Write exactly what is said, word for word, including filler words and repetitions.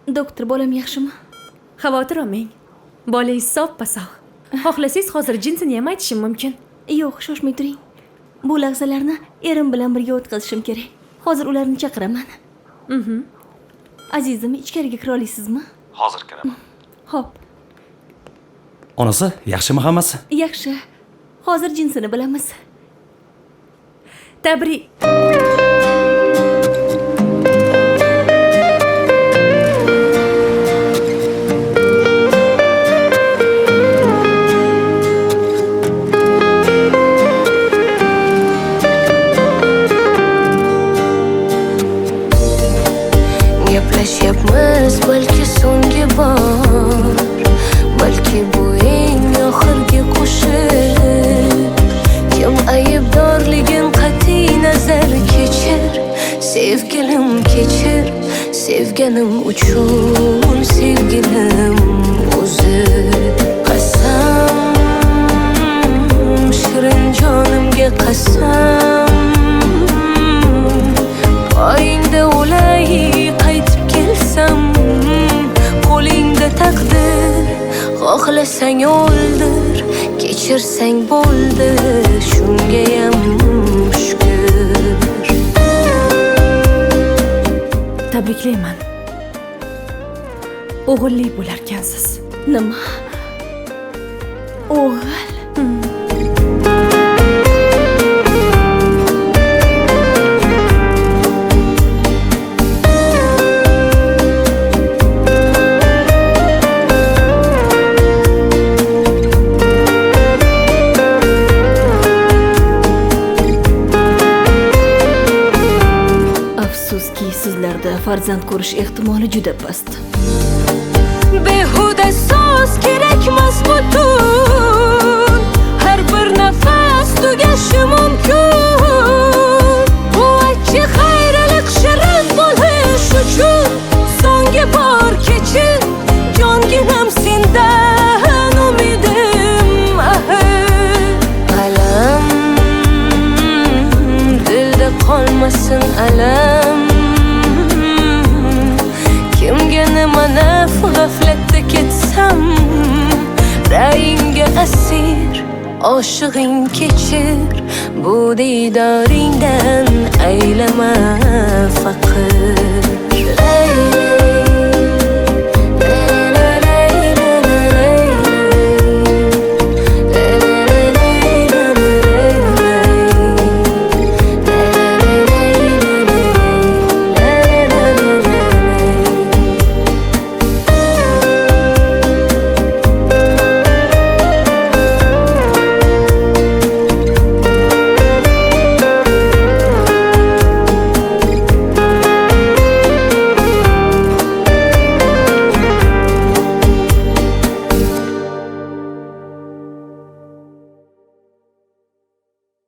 Doktor, bolam yaxshimi? Xavotir olmang. Bolangiz sop-pasog'. Xohlasangiz hozir jinsini ham aytishim mumkin. Yo'q, shoshmay turing. Bu lahzalarni erim bilan birga o'tkazishim kerak. Hozir ularni chaqiraman. Mhm. Azizim, ichkariga kira olasizmi? Hozir kiraman. Xo'p, Onasi, yaxshimi hammasi? yaxshi. Hozir jinsini bilamiz. Tabrik. Gaplashyapmiz, balki so'nggi bor, balki bu eng oxirgi qo'shiq. Kim aybdorligin qat'iy nazar kechir, sevgilim kechir, sevganim uchun sevgilim o'zi. Qasam, shirin jonimga qasam, poyingda o'lay qaytib kelsam, qo'lingda taqdir, xohlasang o'ldir, kechirsang bo'ldi, shungayam shukr. Tabriklayman. O'g'illi bo'larkansiz. Nima? O'g'il? Afsuski, sizlarda farzand ko'rish ehtimoli juda past. Behuda so'z kerakmas butun, har bir nafas tugashi mumkin. Bu achchiq xayriliq shirin bo'lish uchun so'nggi bor kechir, jonginam sendan umidim ahir. Alam, dilda qolmasin alam, kimga nima naf g'aflatda ketsam, rayingga asir, oshig'ing kechir, bu diydoringdan aylama faqat.